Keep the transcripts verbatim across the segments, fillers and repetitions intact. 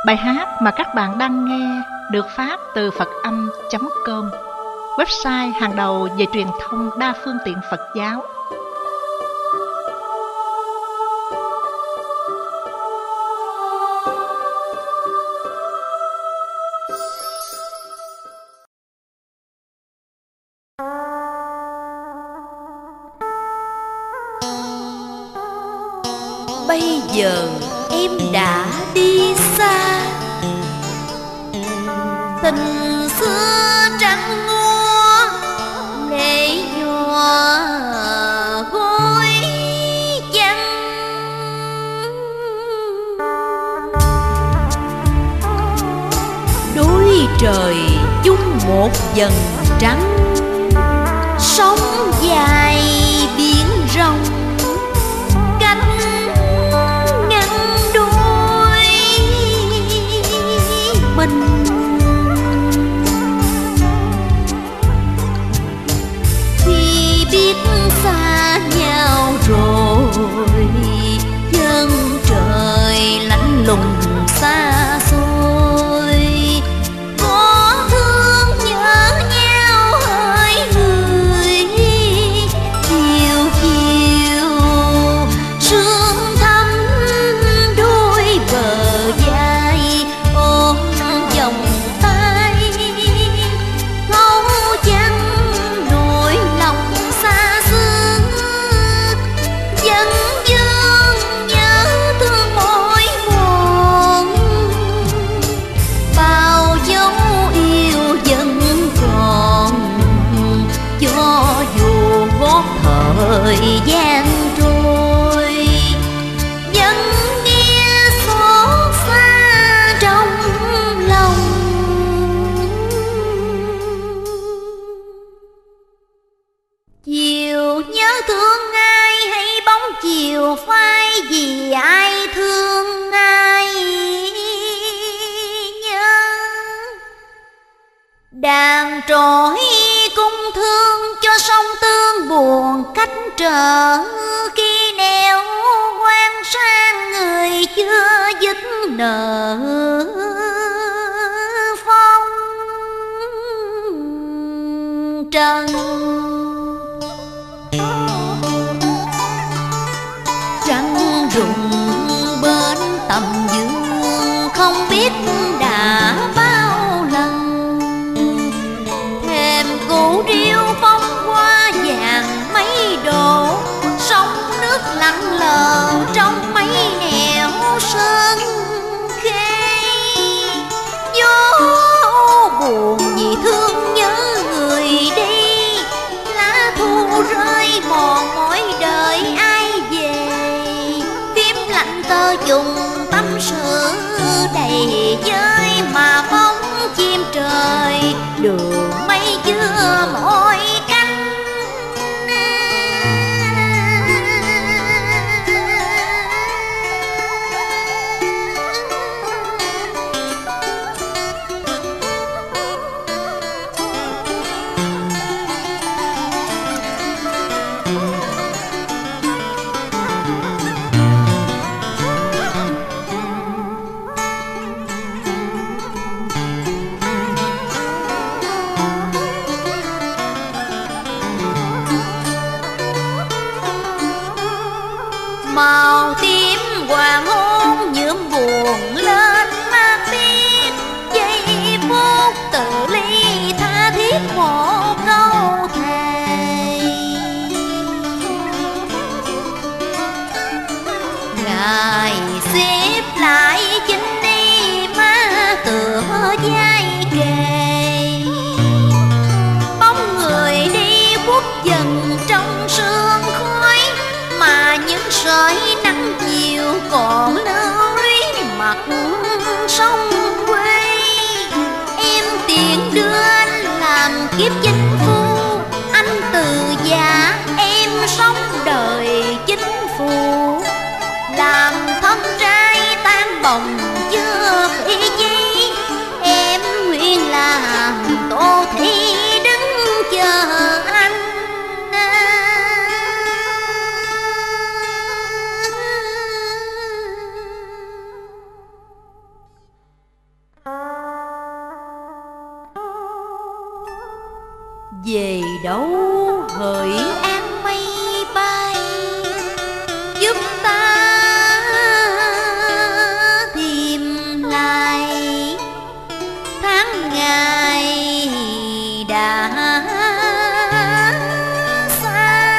Bài hát mà các bạn đang nghe được phát từ phật âm chấm com, website hàng đầu về truyền thông đa phương tiện Phật giáo. Bây giờ em đã đi xa, tình xưa trắng ngua lệ nhòa gối chăng. Đôi trời chung một dần trắng, sóng dài biển rộng, mình khi biết xa nhau rồi, chân trời lạnh lùng xa xôi, có thương nhớ nhau hỡi người, chiều chiều sương thắm đôi bờ vai, ôm vòng tay thấu chăng nỗi lòng xa xưa, vẫn vương nhớ thương mỏi mòn, bao dấu yêu vẫn còn, cho dù gót thời gian trôi, vẫn nghe xót xa trong lòng. Chiều nhớ thương ai hay bóng chiều phai, vì ai thương ai nhớ. Đàn trỗi cung thương cho sông tương buồn cách trở, khi nẻo quan sang người chưa dứt nợ phong trần. Trăng rụng bên tầm dương, không biết đã bao lần, thêm củ điêu phong qua vàng mấy độ, sóng nước lặng lờ trong mấy nẻo sơn khê. Gió buồn vì thương nhớ người đi, lá thu rơi mòn mỏi đời ai về, phím lạnh tơ dùng tâm sự đầy vơi, mà bóng chim trời đường mây chưa mỏi cánh. Màu tím hoàng hôn nhuộm buồn lên ma biết, giây phút tự ly tha thiết một câu thề. Ngài xếp lại chính đi má tựa vai kề, bóng người đi khuất dần trong sương khói, mà những sợi nắng chiều còn lưới mặt sông quê. Em tiện đưa anh làm kiếp chính phu, anh từ già em sống đời chính phu, làm thân trai tan bồng chưa ý chí, em nguyện làm tô thị đứng chờ anh. về đâu hỡi an mây bay, giúp ta tìm lại tháng ngày đã xa.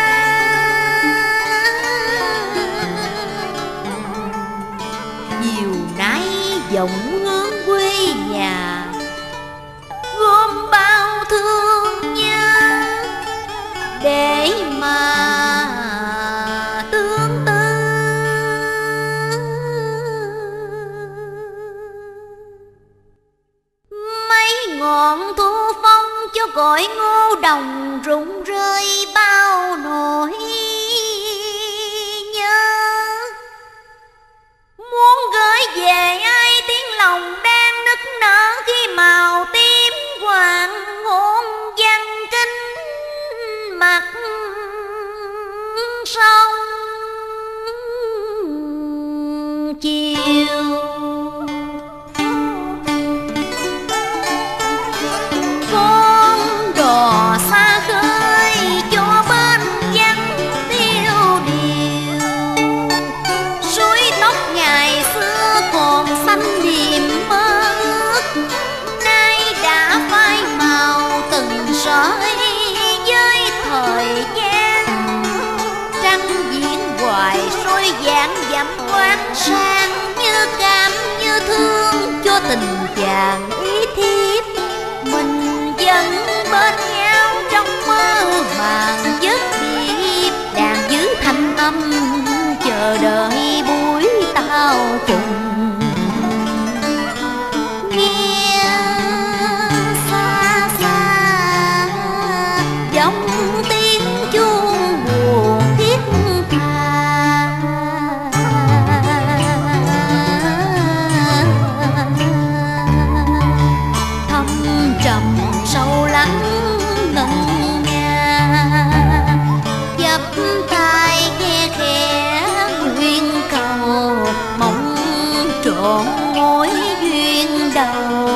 Chiều nay vọng hướng quê nhà, gom bao thương nhớ để mà tương tư. Mấy ngọn thu phong cho cõi ngô đồng rụng rơi bao nỗi nhớ. Muốn gửi về ai tiếng lòng đang nức nở khi màu tím hoàng hôn văn kính mặt sông chiều. Con đò xa khơi cho bên vắng tiêu điều, suối tóc ngày xưa còn xanh niềm mơ ước, nay đã phai màu từng sợi với thời gian. Trăng diễn hoài soi vàng dặm quán sang, như cảm như thương cho tình chàng ý thiếp. Mình vẫn bên nhau trong mơ màng giấc điệp, đàn giữ thanh âm chờ đợi buổi tao cùng. Nghe xa xa giọng tiếng chuông buồn thiết tha, thâm trầm sâu lắng ngân nga, dập tai nghe khẽ nguyện cầu mong trọn mối duyên đầu.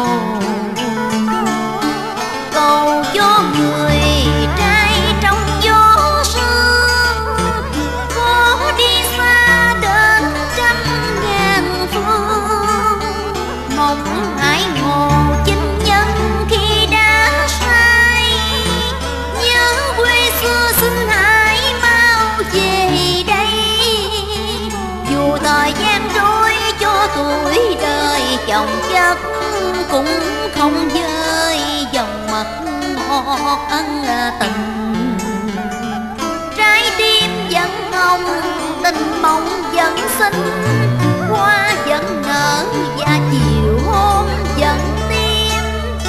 Cầu cho người trai trong gió sương, có đi xa đến trăm ngàn phương. Mong hãy ngộ chinh nhân khi đã say, nhớ quê xưa xin hãy mau về đây. Dù thời gian trôi cho tuổi đời chồng chất, cũng không vơi dòng mật ngọt ân tình. Trái tim vẫn hồng, tình mộng vẫn xinh, hoa vẫn nở và chiều hôm vẫn tim.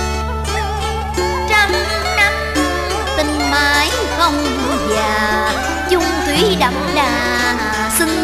Trăm năm tình mãi không già, chung thủy đậm đà xin